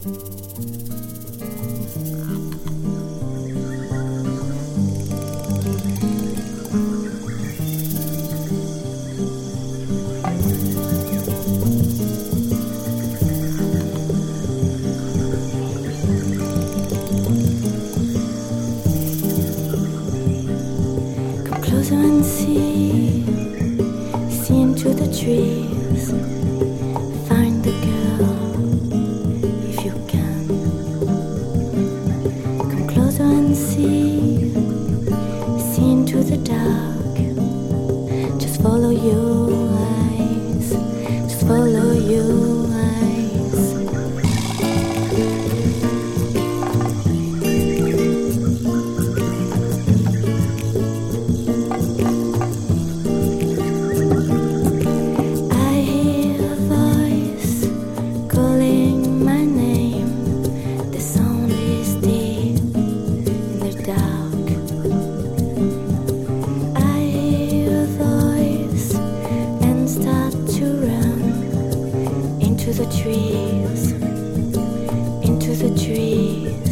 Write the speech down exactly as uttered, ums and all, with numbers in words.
Trees, find the girl if you can. Come closer and see, see into the dark. Just follow your eyes, just follow your eyes. Into the trees, into the trees.